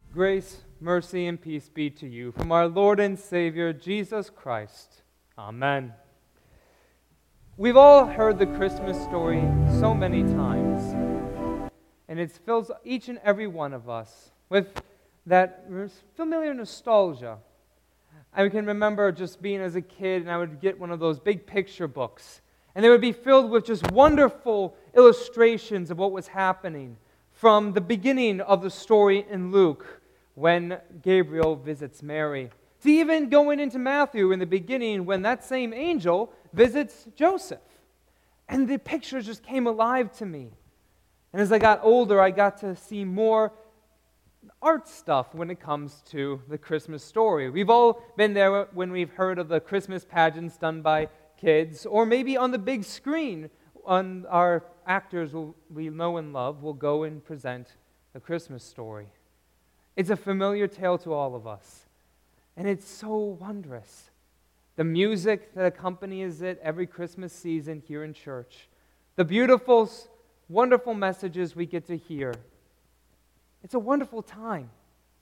Grace, mercy, and peace be to you from our Lord and Savior, Jesus Christ. Amen. We've all heard the Christmas story so many times, and it fills each and every one of us with that familiar nostalgia. I can remember just being as a kid, and I would get one of those big picture books, and they would be filled with just wonderful illustrations of what was happening from the beginning of the story in Luke, when Gabriel visits Mary, to even going into Matthew in the beginning when that same angel visits Joseph. And the pictures just came alive to me. And as I got older, I got to see more art stuff when it comes to the Christmas story. We've all been there when we've heard of the Christmas pageants done by kids, or maybe on the big screen, on our actors we know and love will go and present the Christmas story. It's a familiar tale to all of us, and it's so wondrous. The music that accompanies it every Christmas season here in church, the beautiful, wonderful messages we get to hear. It's a wonderful time.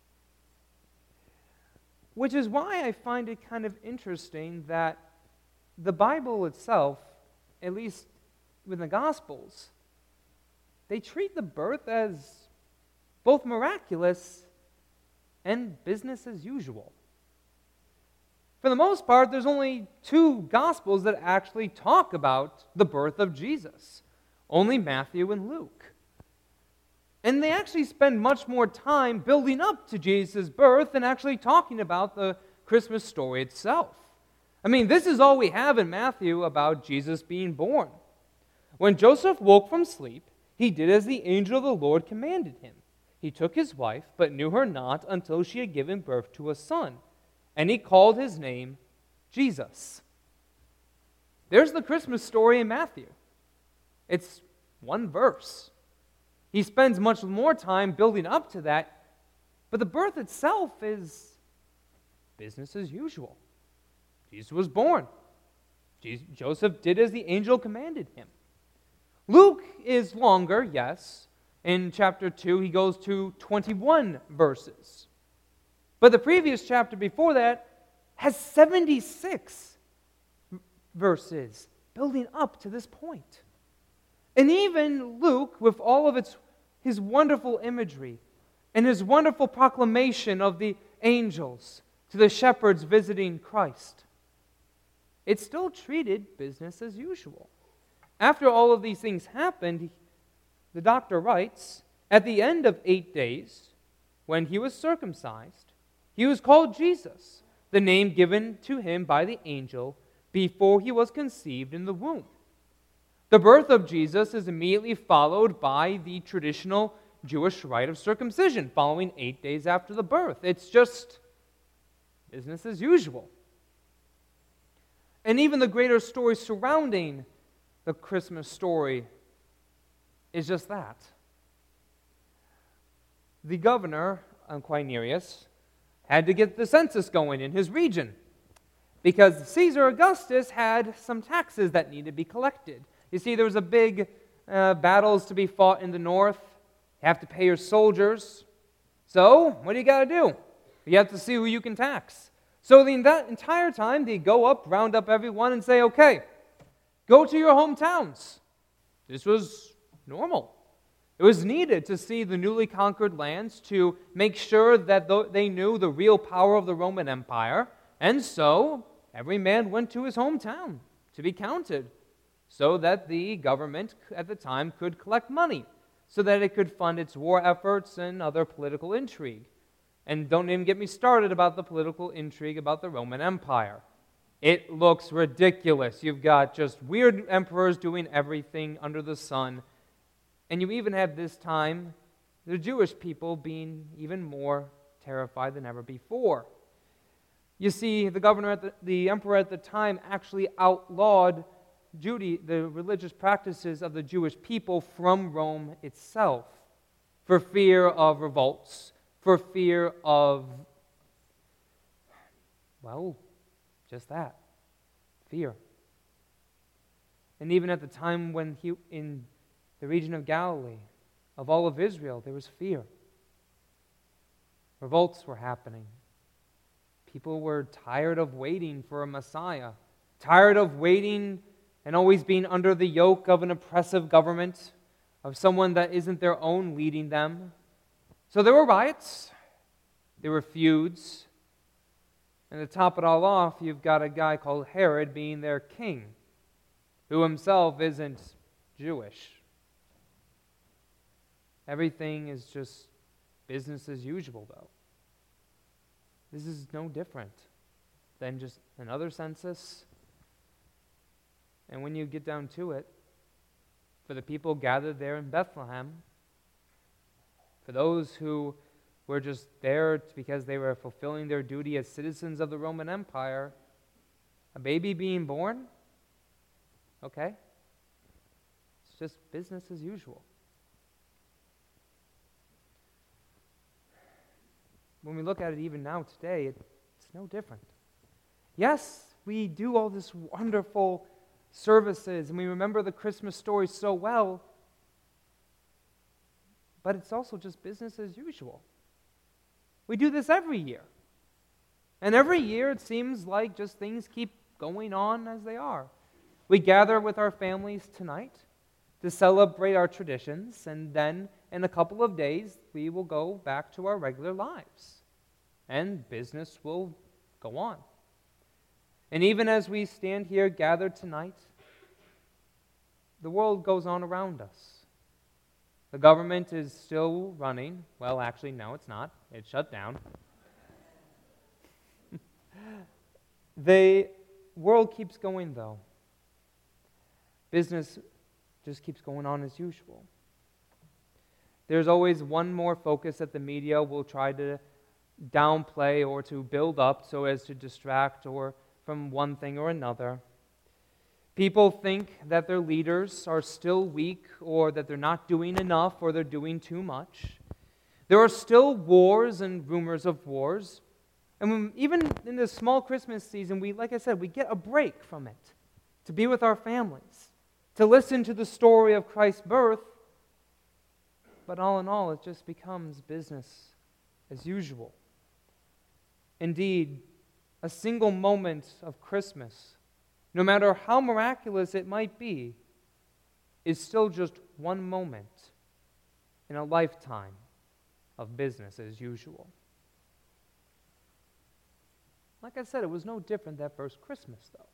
Which is why I find it kind of interesting that the Bible itself, at least with the Gospels, they treat the birth as both miraculous and business as usual. For the most part, there's only two Gospels that actually talk about the birth of Jesus. Only Matthew and Luke. And they actually spend much more time building up to Jesus' birth than actually talking about the Christmas story itself. I mean, this is all we have in Matthew about Jesus being born. When Joseph woke from sleep, he did as the angel of the Lord commanded him. He took his wife, but knew her not until she had given birth to a son, and he called his name Jesus. There's the Christmas story in Matthew. It's one verse. He spends much more time building up to that, but the birth itself is business as usual. Jesus was born. Joseph did as the angel commanded him. Luke is longer, yes. In chapter 2, he goes to 21 verses. But the previous chapter before that has 76 verses building up to this point. And even Luke, with all of his wonderful imagery and his wonderful proclamation of the angels to the shepherds visiting Christ, it still treated business as usual. After all of these things happened, the doctor writes, at the end of 8 days, when he was circumcised, he was called Jesus, the name given to him by the angel before he was conceived in the womb. The birth of Jesus is immediately followed by the traditional Jewish rite of circumcision, following 8 days after the birth. It's just business as usual. And even the greater story surrounding the Christmas story is just that. The governor, Quirinius, had to get the census going in his region because Caesar Augustus had some taxes that needed to be collected. You see, there was a big battles to be fought in the north. You have to pay your soldiers. So, what do you got to do? You have to see who you can tax. So that entire time, they go up, round up everyone, and say, okay, go to your hometowns. This was normal. It was needed to see the newly conquered lands to make sure that they knew the real power of the Roman Empire. And so, every man went to his hometown to be counted so that the government at the time could collect money, so that it could fund its war efforts and other political intrigue. And don't even get me started about the political intrigue about the Roman Empire. It looks ridiculous. You've got just weird emperors doing everything under the sun. And you even have this time the Jewish people being even more terrified than ever before. You see, the emperor at the time actually outlawed the religious practices of the Jewish people from Rome itself for fear of revolts, for fear of, just that, fear. And even at the time when in the region of Galilee, of all of Israel, there was fear. Revolts were happening. People were tired of waiting for a Messiah, tired of waiting and always being under the yoke of an oppressive government, of someone that isn't their own leading them. So there were riots, there were feuds, and to top it all off, you've got a guy called Herod being their king, who himself isn't Jewish. Everything is just business as usual, though. This is no different than just another census. And when you get down to it, for the people gathered there in Bethlehem, for those who were just there because they were fulfilling their duty as citizens of the Roman Empire, a baby being born, okay, it's just business as usual. When we look at it even now today, it's no different. Yes, we do all this wonderful services and we remember the Christmas story so well, but it's also just business as usual. We do this every year. And every year it seems like just things keep going on as they are. We gather with our families tonight to celebrate our traditions, and then in a couple of days we will go back to our regular lives. And business will go on. And even as we stand here gathered tonight, the world goes on around us. The government is still running. Well, actually, no, it's not. It's shut down. The world keeps going, though. Business just keeps going on as usual. There's always one more focus that the media will try to downplay or to build up so as to distract or from one thing or another. People think that their leaders are still weak or that they're not doing enough or they're doing too much. There are still wars and rumors of wars. And even in this small Christmas season, like I said, we get a break from it to be with our families, to listen to the story of Christ's birth. But all in all, it just becomes business as usual. Indeed, a single moment of Christmas, no matter how miraculous it might be, is still just one moment in a lifetime of business as usual. Like I said, it was no different that first Christmas, though.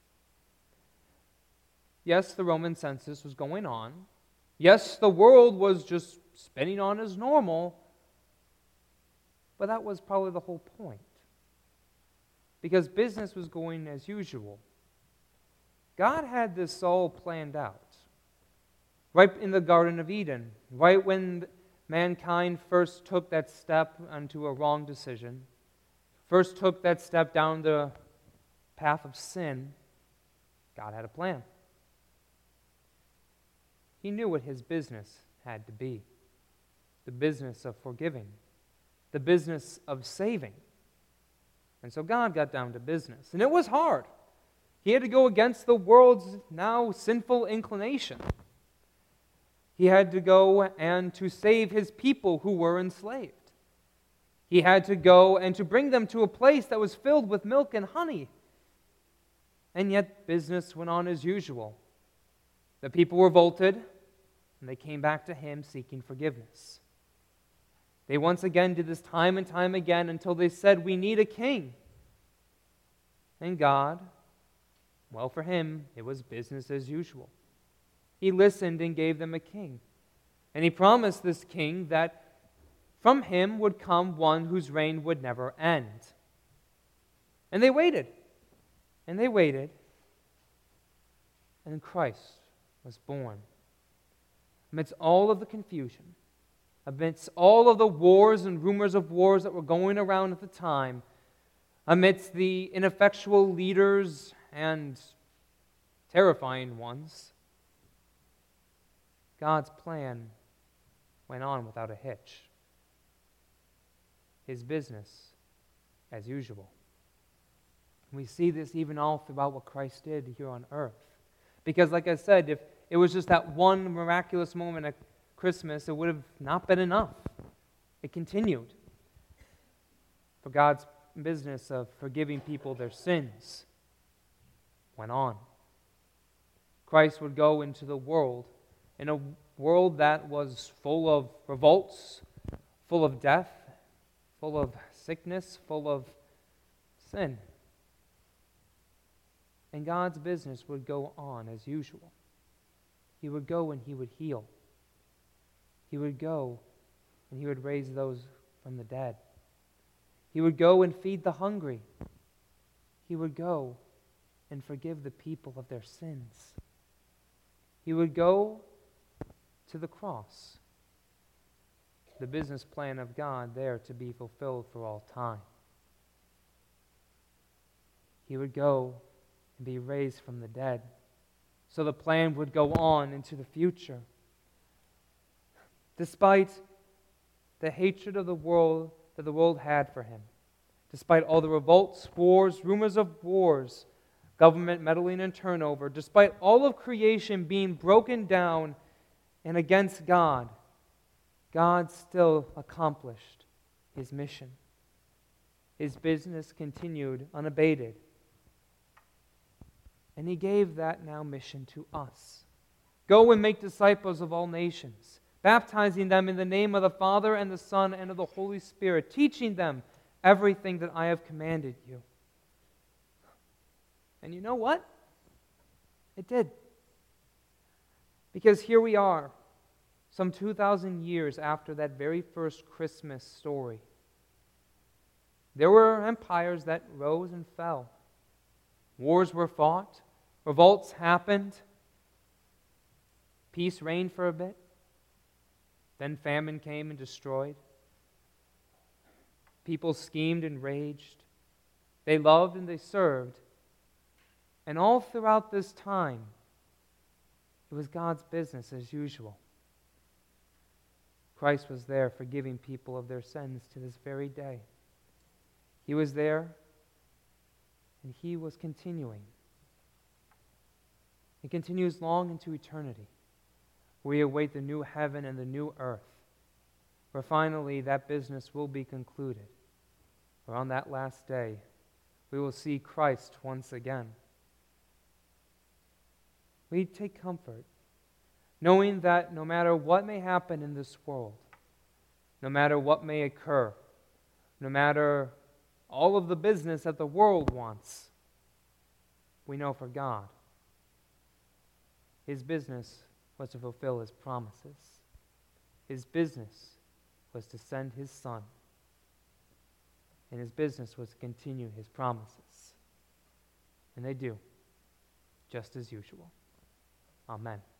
Yes, the Roman census was going on. Yes, the world was just spinning on as normal. But that was probably the whole point. Because business was going as usual. God had this all planned out. Right in the Garden of Eden, right when mankind first took that step onto a wrong decision, first took that step down the path of sin, God had a plan. He knew what his business had to be. The business of forgiving. The business of saving. And so God got down to business. And it was hard. He had to go against the world's now sinful inclination. He had to go and to save his people who were enslaved. He had to go and to bring them to a place that was filled with milk and honey. And yet business went on as usual. The people revolted, and they came back to him seeking forgiveness. They once again did this time and time again until they said, "We need a king." And God, well, for him, it was business as usual. He listened and gave them a king. And he promised this king that from him would come one whose reign would never end. And they waited. And they waited. And Christ was born. Amidst all of the confusion, amidst all of the wars and rumors of wars that were going around at the time, amidst the ineffectual leaders and terrifying ones, God's plan went on without a hitch. His business as usual. We see this even all throughout what Christ did here on earth. Because like I said, if it was just that one miraculous moment at Christmas, it would have not been enough. It continued. for God's business of forgiving people their sins went on. Christ would go into the world, in a world that was full of revolts, full of death, full of sickness, full of sin. And God's business would go on as usual. He would go and he would heal. He would go and he would raise those from the dead. He would go and feed the hungry. He would go and forgive the people of their sins. He would go to the cross. The business plan of God there to be fulfilled for all time. He would go and be raised from the dead. So the plan would go on into the future. Despite the hatred of the world that the world had for him, despite all the revolts, wars, rumors of wars, government meddling and turnover, despite all of creation being broken down and against God, God still accomplished his mission. His business continued unabated. And he gave that now mission to us. Go and make disciples of all nations, baptizing them in the name of the Father and the Son and of the Holy Spirit, teaching them everything that I have commanded you. And you know what? It did. Because here we are, some 2,000 years after that very first Christmas story. There were empires that rose and fell. Wars were fought. Revolts happened. Peace reigned for a bit. Then famine came and destroyed. People schemed and raged. They loved and they served. And all throughout this time, it was God's business as usual. Christ was there forgiving people of their sins to this very day. He was there, and he was continuing. He continues long into eternity. We await the new heaven and the new earth, where finally that business will be concluded. Where on that last day, we will see Christ once again. We take comfort, knowing that no matter what may happen in this world, no matter what may occur, no matter all of the business that the world wants, we know for God, his business was to fulfill his promises. His business was to send his Son. And his business was to continue his promises. And they do, just as usual. Amen.